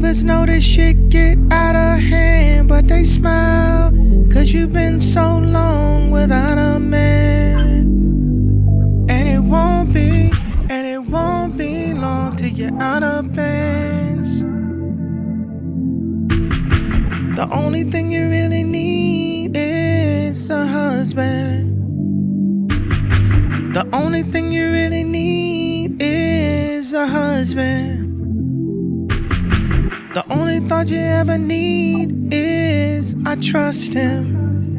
neighbors know this shit get out of hand, but they smile, 'cause you've been so long without a man. And it won't be long till you're out of bands. The only thing you really need is a husband. The only thing you really need is a husband. The only thought you ever need is I trust him.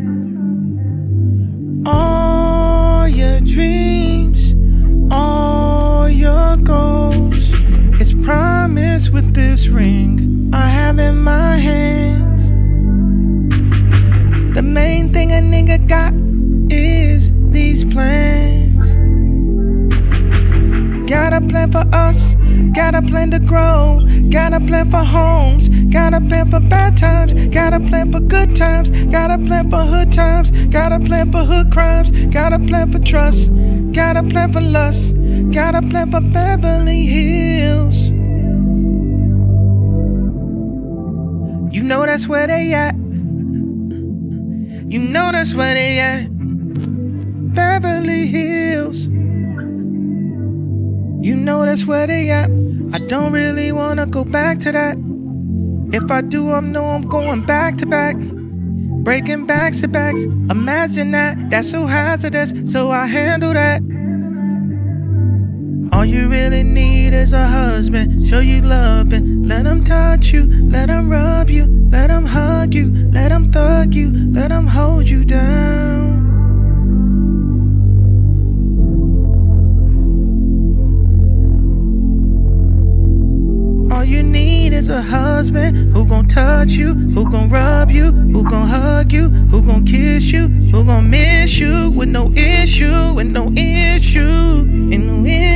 All your dreams, all your goals, it's promised with this ring I have in my hands. The main thing a nigga got is these plans. Got a plan for us, got a plan to grow, got a plan for homes, got a plan for bad times, got a plan for good times, got a plan for hood times, got a plan for hood crimes, got a plan for trust, got a plan for lust, got a plan for Beverly Hills. You know that's where they at. You know that's where they at. Beverly Hills. You know that's where they at. I don't really wanna go back to that. If I do, I know I'm going back to back, breaking backs to backs. Imagine that, that's so hazardous, so I handle that. All you really need is a husband, show you love and let him touch you, let him rub you, let him hug you, let him thug you, let him hold you down. All you need is a husband who gon' touch you, who gon' rub you, who gon' hug you, who gon' kiss you, who gon' miss you with no issue, with no issue, and no issue.